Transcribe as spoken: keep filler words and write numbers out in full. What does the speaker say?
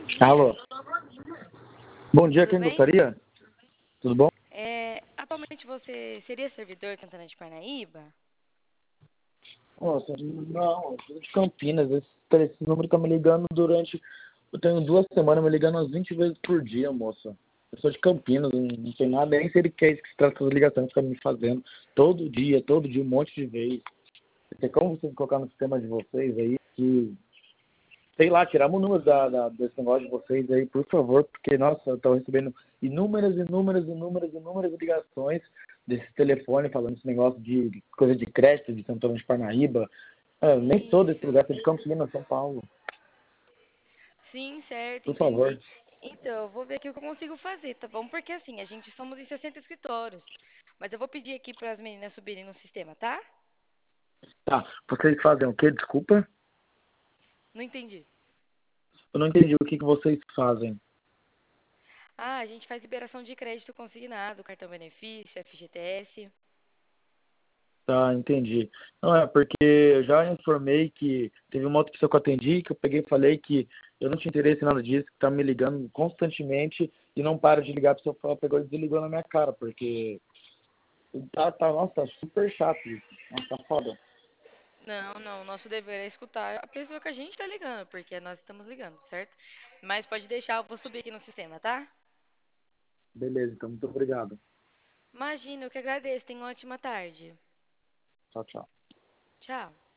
Alô. Bom dia, Tudo quem bem? gostaria? Tudo bom? É, atualmente você seria servidor Santana de Parnaíba? Nossa, não, eu sou de Campinas. Esse, esse número tá me ligando durante. Eu tenho duas semanas me ligando umas vinte vezes por dia, moça. Eu sou de Campinas, não, não sei nada, nem sei de que é isso que se trata essas ligações que estão me fazendo. Todo dia, todo dia, um monte de vezes. Tem como vocês colocar no sistema de vocês aí que. Sei lá, tiramos o número da, da- desse negócio de vocês aí, por favor, porque, nossa, eu estou recebendo inúmeras, inúmeras, inúmeras, inúmeras ligações desse telefone falando esse negócio de coisa de crédito de Santana de Parnaíba. Ah, eu nem sou desse Isso. lugar, sou de Campos Minas, São Paulo. Sim, certo, Por favor. entendi. Então, eu vou ver aqui o que eu consigo fazer, tá bom? Porque assim, a gente somos em sessenta escritórios. Mas eu vou pedir aqui para as meninas subirem no sistema, tá? Tá, vocês fazem o quê? Desculpa? Não entendi. Eu não entendi o que, que vocês fazem. Ah, a gente faz liberação de crédito consignado, cartão benefício, F G T S. Tá, entendi. Não, é porque eu já informei que teve uma outra pessoa que eu atendi, que eu peguei e falei que eu não tinha interesse em nada disso, que tá me ligando constantemente e não para de ligar, a pessoa falou, pegou e desligou na minha cara, porque tá, tá, nossa, tá super chato isso. Nossa, tá foda. Não, não, nosso dever é escutar a pessoa que a gente tá ligando, porque nós estamos ligando, certo? Mas pode deixar, eu vou subir aqui no sistema, tá? Beleza, então, muito obrigado. Imagina, eu que agradeço. Tenha uma ótima tarde. Tchau, tchau. Tchau.